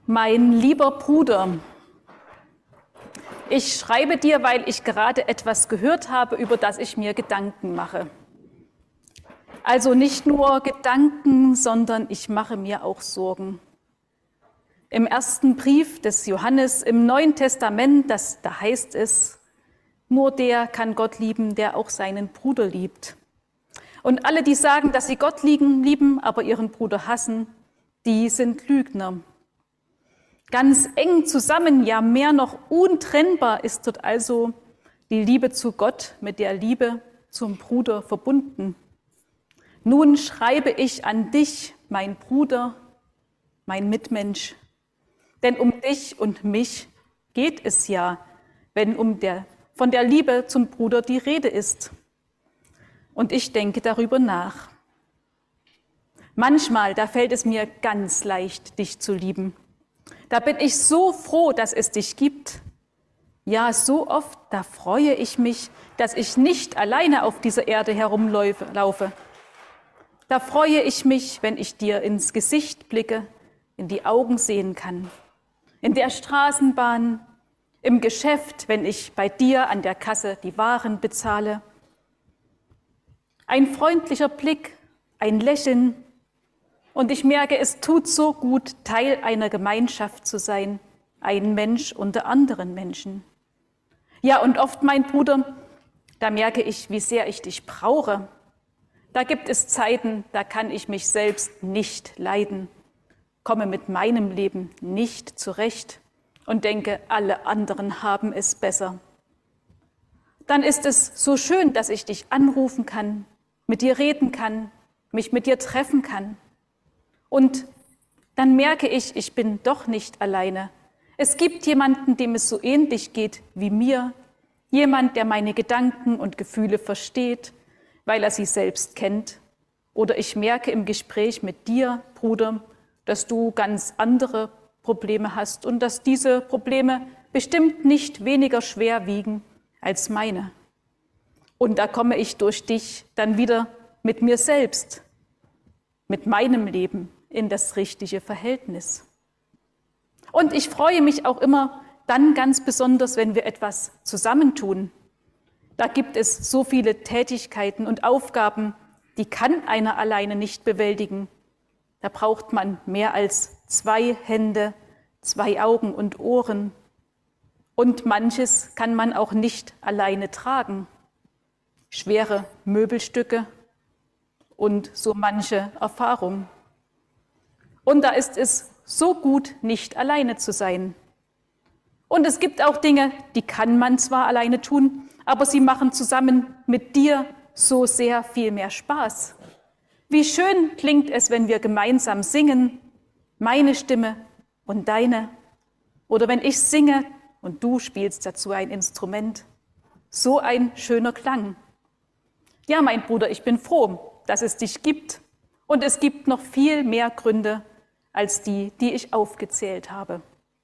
Mein lieber Bruder, ich schreibe dir, weil ich gerade etwas gehört habe, über das ich mir Gedanken mache. Also nicht nur Gedanken, sondern ich mache mir auch Sorgen. Im ersten Brief des Johannes im Neuen Testament, da heißt es, nur der kann Gott lieben, der auch seinen Bruder liebt. Und alle, die sagen, dass sie Gott lieben, aber ihren Bruder hassen, die sind Lügner. Ganz eng zusammen, ja mehr noch untrennbar ist dort also die Liebe zu Gott mit der Liebe zum Bruder verbunden. Nun schreibe ich an dich, mein Bruder, mein Mitmensch, denn um dich und mich geht es ja, wenn von der Liebe zum Bruder die Rede ist. Und ich denke darüber nach. Manchmal, da fällt es mir ganz leicht, dich zu lieben. Da bin ich so froh, dass es dich gibt. Ja, so oft, da freue ich mich, dass ich nicht alleine auf dieser Erde herumlaufe. Da freue ich mich, wenn ich dir ins Gesicht blicke, in die Augen sehen kann. In der Straßenbahn, im Geschäft, wenn ich bei dir an der Kasse die Waren bezahle. Ein freundlicher Blick, ein Lächeln. Und ich merke, es tut so gut, Teil einer Gemeinschaft zu sein, ein Mensch unter anderen Menschen. Ja, und oft, mein Bruder, da merke ich, wie sehr ich dich brauche. Da gibt es Zeiten, da kann ich mich selbst nicht leiden, komme mit meinem Leben nicht zurecht und denke, alle anderen haben es besser. Dann ist es so schön, dass ich dich anrufen kann, mit dir reden kann, mich mit dir treffen kann. Und dann merke ich, ich bin doch nicht alleine. Es gibt jemanden, dem es so ähnlich geht wie mir. Jemand, der meine Gedanken und Gefühle versteht, weil er sie selbst kennt. Oder ich merke im Gespräch mit dir, Bruder, dass du ganz andere Probleme hast und dass diese Probleme bestimmt nicht weniger schwer wiegen als meine. Und da komme ich durch dich dann wieder mit mir selbst, mit meinem Leben in das richtige Verhältnis. Und ich freue mich auch immer dann ganz besonders, wenn wir etwas zusammentun. Da gibt es so viele Tätigkeiten und Aufgaben, die kann einer alleine nicht bewältigen. Da braucht man mehr als 2 Hände, 2 Augen und Ohren. Und manches kann man auch nicht alleine tragen. Schwere Möbelstücke und so manche Erfahrung. Und da ist es so gut, nicht alleine zu sein. Und es gibt auch Dinge, die kann man zwar alleine tun, aber sie machen zusammen mit dir so sehr viel mehr Spaß. Wie schön klingt es, wenn wir gemeinsam singen, meine Stimme und deine. Oder wenn ich singe und du spielst dazu ein Instrument. So ein schöner Klang. Ja, mein Bruder, ich bin froh, dass es dich gibt. Und es gibt noch viel mehr Gründe als die, die ich aufgezählt habe.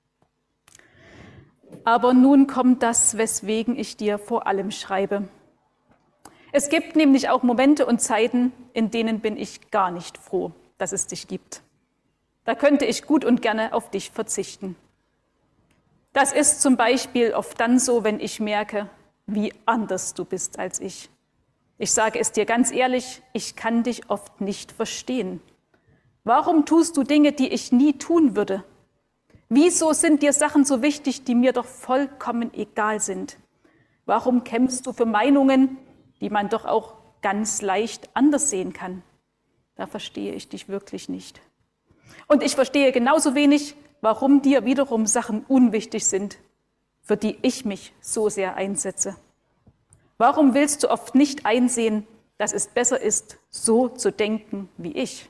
Aber nun kommt das, weswegen ich dir vor allem schreibe. Es gibt nämlich auch Momente und Zeiten, in denen bin ich gar nicht froh, dass es dich gibt. Da könnte ich gut und gerne auf dich verzichten. Das ist zum Beispiel oft dann so, wenn ich merke, wie anders du bist als ich. Ich sage es dir ganz ehrlich, ich kann dich oft nicht verstehen. Warum tust du Dinge, die ich nie tun würde? Wieso sind dir Sachen so wichtig, die mir doch vollkommen egal sind? Warum kämpfst du für Meinungen, die man doch auch ganz leicht anders sehen kann? Da verstehe ich dich wirklich nicht. Und ich verstehe genauso wenig, warum dir wiederum Sachen unwichtig sind, für die ich mich so sehr einsetze. Warum willst du oft nicht einsehen, dass es besser ist, so zu denken wie ich?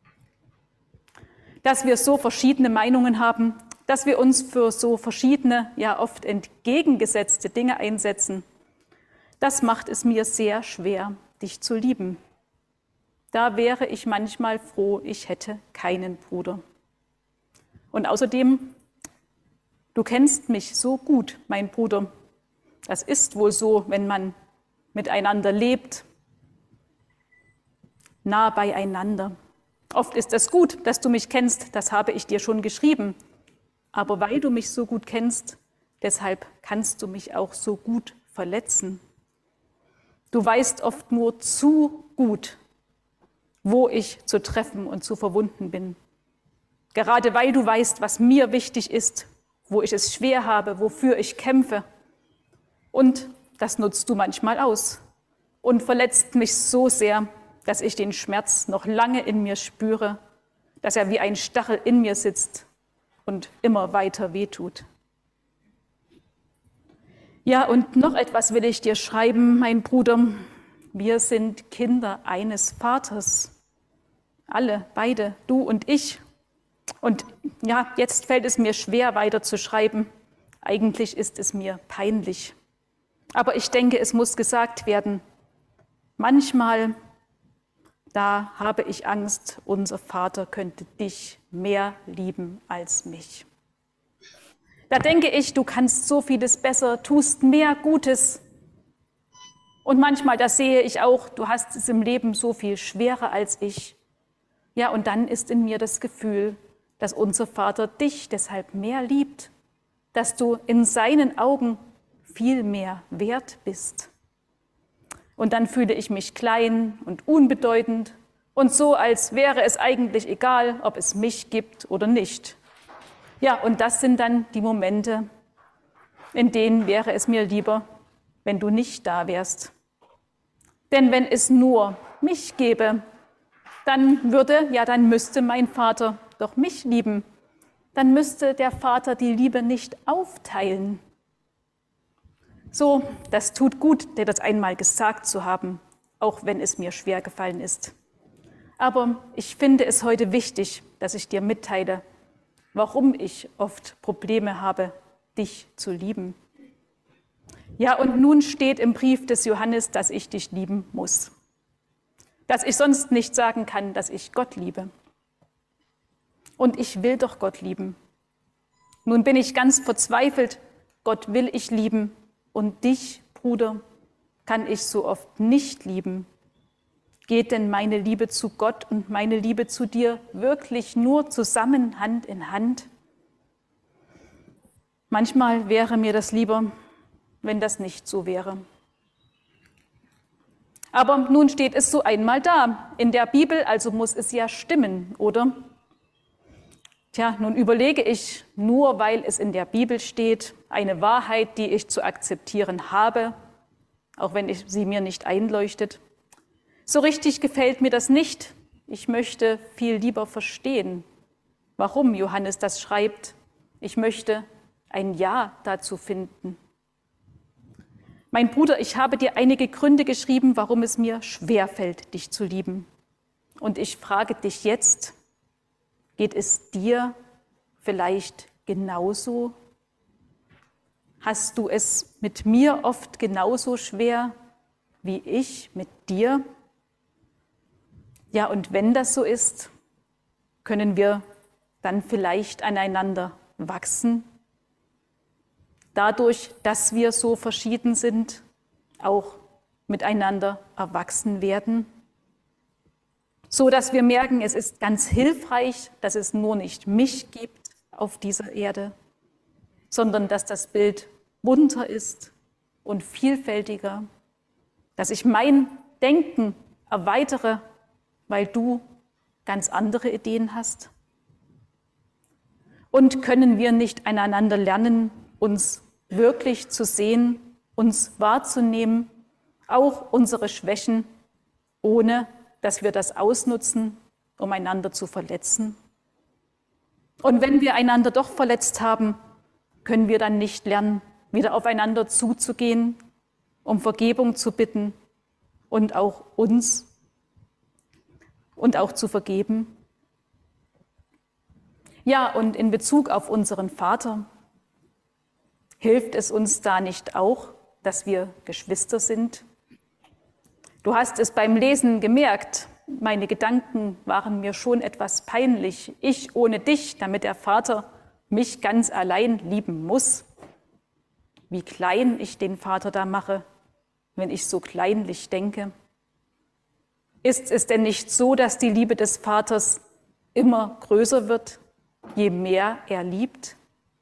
Dass wir so verschiedene Meinungen haben, dass wir uns für so verschiedene, ja oft entgegengesetzte Dinge einsetzen, das macht es mir sehr schwer, dich zu lieben. Da wäre ich manchmal froh, ich hätte keinen Bruder. Und außerdem, du kennst mich so gut, mein Bruder. Das ist wohl so, wenn man miteinander lebt, nah beieinander. Oft ist es gut, dass du mich kennst, das habe ich dir schon geschrieben. Aber weil du mich so gut kennst, deshalb kannst du mich auch so gut verletzen. Du weißt oft nur zu gut, wo ich zu treffen und zu verwunden bin. Gerade weil du weißt, was mir wichtig ist, wo ich es schwer habe, wofür ich kämpfe. Und das nutzt du manchmal aus und verletzt mich so sehr, dass ich den Schmerz noch lange in mir spüre, dass er wie ein Stachel in mir sitzt und immer weiter wehtut. Ja, und noch etwas will ich dir schreiben, mein Bruder. Wir sind Kinder eines Vaters. Alle, beide, du und ich. Und ja, jetzt fällt es mir schwer, weiter zu schreiben. Eigentlich ist es mir peinlich. Aber ich denke, es muss gesagt werden. Manchmal, da habe ich Angst, unser Vater könnte dich mehr lieben als mich. Da denke ich, du kannst so vieles besser, tust mehr Gutes. Und manchmal, da sehe ich auch, du hast es im Leben so viel schwerer als ich. Ja, und dann ist in mir das Gefühl, dass unser Vater dich deshalb mehr liebt, dass du in seinen Augen viel mehr wert bist. Und dann fühle ich mich klein und unbedeutend und so, als wäre es eigentlich egal, ob es mich gibt oder nicht. Ja, und das sind dann die Momente, in denen wäre es mir lieber, wenn du nicht da wärst. Denn wenn es nur mich gäbe, dann müsste mein Vater doch mich lieben. Dann müsste der Vater die Liebe nicht aufteilen. So, das tut gut, dir das einmal gesagt zu haben, auch wenn es mir schwer gefallen ist. Aber ich finde es heute wichtig, dass ich dir mitteile, warum ich oft Probleme habe, dich zu lieben. Ja, und nun steht im Brief des Johannes, dass ich dich lieben muss. Dass ich sonst nicht sagen kann, dass ich Gott liebe. Und ich will doch Gott lieben. Nun bin ich ganz verzweifelt, Gott will ich lieben und dich, Bruder, kann ich so oft nicht lieben. Geht denn meine Liebe zu Gott und meine Liebe zu dir wirklich nur zusammen, Hand in Hand? Manchmal wäre mir das lieber, wenn das nicht so wäre. Aber nun steht es so einmal da, in der Bibel, also muss es ja stimmen, oder? Tja, nun überlege ich, nur weil es in der Bibel steht, eine Wahrheit, die ich zu akzeptieren habe, auch wenn sie mir nicht einleuchtet. So richtig gefällt mir das nicht. Ich möchte viel lieber verstehen, warum Johannes das schreibt. Ich möchte ein Ja dazu finden. Mein Bruder, ich habe dir einige Gründe geschrieben, warum es mir schwerfällt, dich zu lieben. Und ich frage dich jetzt, geht es dir vielleicht genauso? Hast du es mit mir oft genauso schwer wie ich mit dir? Ja, und wenn das so ist, können wir dann vielleicht aneinander wachsen? Dadurch, dass wir so verschieden sind, auch miteinander erwachsen werden, so dass wir merken, es ist ganz hilfreich, dass es nur nicht mich gibt auf dieser Erde, sondern dass das Bild bunter ist und vielfältiger, dass ich mein Denken erweitere, weil du ganz andere Ideen hast. Und können wir nicht aneinander lernen, uns wirklich zu sehen, uns wahrzunehmen, auch unsere Schwächen, ohne dass wir das ausnutzen, um einander zu verletzen? Und wenn wir einander doch verletzt haben, können wir dann nicht lernen, wieder aufeinander zuzugehen, um Vergebung zu bitten und auch uns und auch zu vergeben? Ja, und in Bezug auf unseren Vater, hilft es uns da nicht auch, dass wir Geschwister sind? Du hast es beim Lesen gemerkt, meine Gedanken waren mir schon etwas peinlich. Ich ohne dich, damit der Vater mich ganz allein lieben muss. Wie klein ich den Vater da mache, wenn ich so kleinlich denke. Ist es denn nicht so, dass die Liebe des Vaters immer größer wird, je mehr er liebt?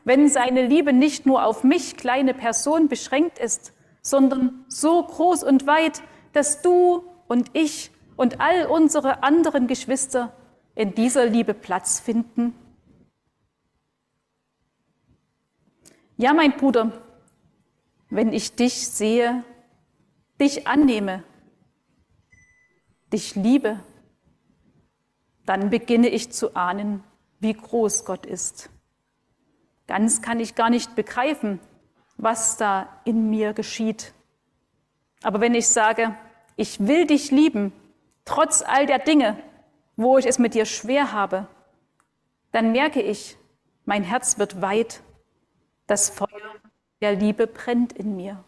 wenn seine Liebe nicht nur auf mich, kleine Person, beschränkt ist, sondern so groß und weit, dass du und ich und all unsere anderen Geschwister in dieser Liebe Platz finden? Ja, mein Bruder, wenn ich dich sehe, dich annehme, dich liebe, dann beginne ich zu ahnen, wie groß Gott ist. Ganz kann ich gar nicht begreifen, was da in mir geschieht. Aber wenn ich sage, ich will dich lieben, trotz all der Dinge, wo ich es mit dir schwer habe, dann merke ich, mein Herz wird weit, das Feuer der Liebe brennt in mir.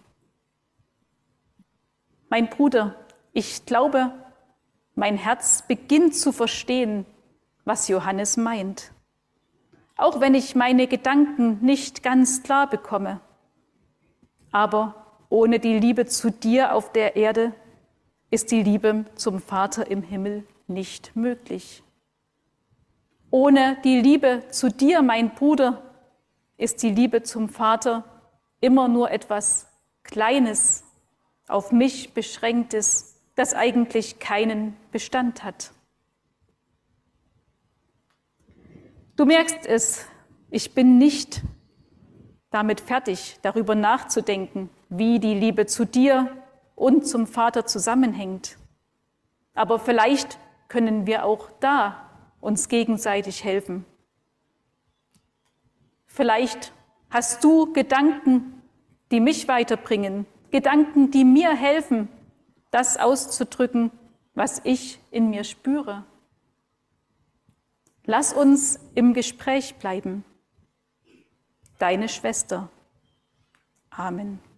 Mein Bruder, ich glaube, mein Herz beginnt zu verstehen, was Johannes meint. Auch wenn ich meine Gedanken nicht ganz klar bekomme. Aber ohne die Liebe zu dir auf der Erde ist die Liebe zum Vater im Himmel nicht möglich. Ohne die Liebe zu dir, mein Bruder, ist die Liebe zum Vater immer nur etwas Kleines, auf mich Beschränktes, das eigentlich keinen Bestand hat. Du merkst es, ich bin nicht damit fertig, darüber nachzudenken, wie die Liebe zu dir und zum Vater zusammenhängt. Aber vielleicht können wir auch da uns gegenseitig helfen. Vielleicht hast du Gedanken, die mich weiterbringen, Gedanken, die mir helfen, das auszudrücken, was ich in mir spüre. Lass uns im Gespräch bleiben. Deine Schwester. Amen.